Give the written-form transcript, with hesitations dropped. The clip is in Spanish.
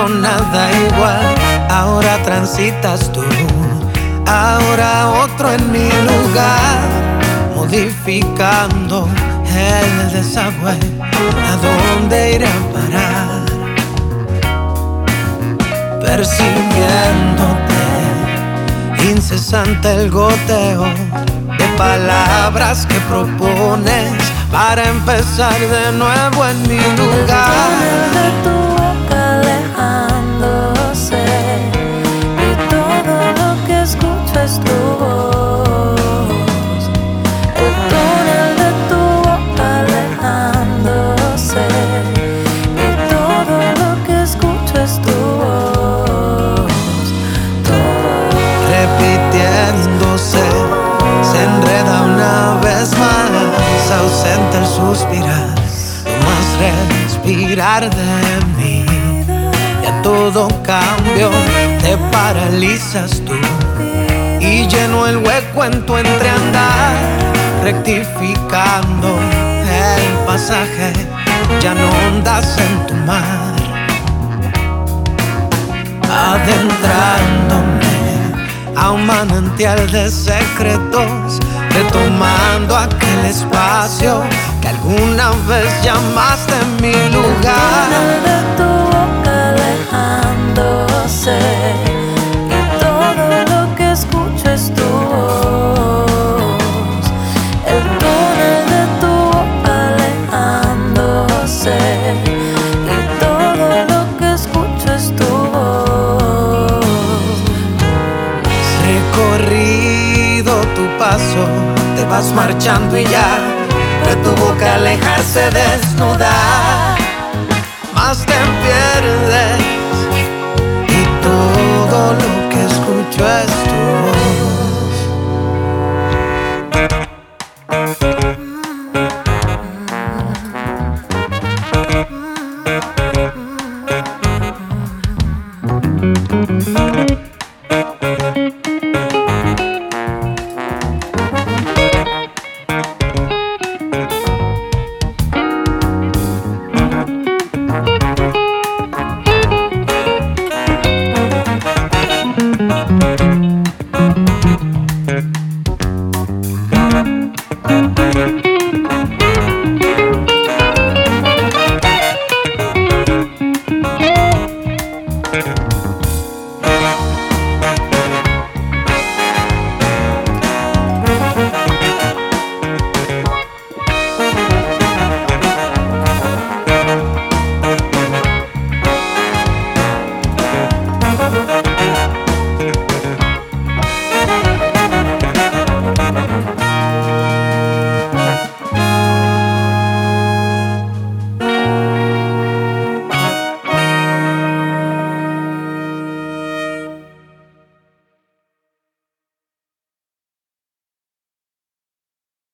nada igual. Ahora transitas tú, ahora otro en mi lugar, modificando el desagüe. ¿A dónde iré a parar? Persiguiéndote, incesante el goteo de palabras que propones para empezar de nuevo en mi lugar. De tu boca alejándose y todo lo que escucho es tu voz. El túnel de tu boca alejándose y todo lo que escucho es tu voz. Repitiéndose, se enreda una vez más, ausente el suspirar, no más respirar de mí. Ya todo cambio, te paralizas tú y lleno el hueco en tu entreandar, rectificando el pasaje, ya no ondas en tu mar, adentrándome a un manantial de secretos, retomando aquel espacio que alguna vez llamaste mi lugar. De tu boca alejándose y todo lo que escucho es tu voz. El túnel de tu boca alejándose y todo lo que escucho es tu voz. Recorrido tu paso, te vas marchando y ya de tu boca alejarse desnuda, más te pierdes y todo lo que escucho es tu voz.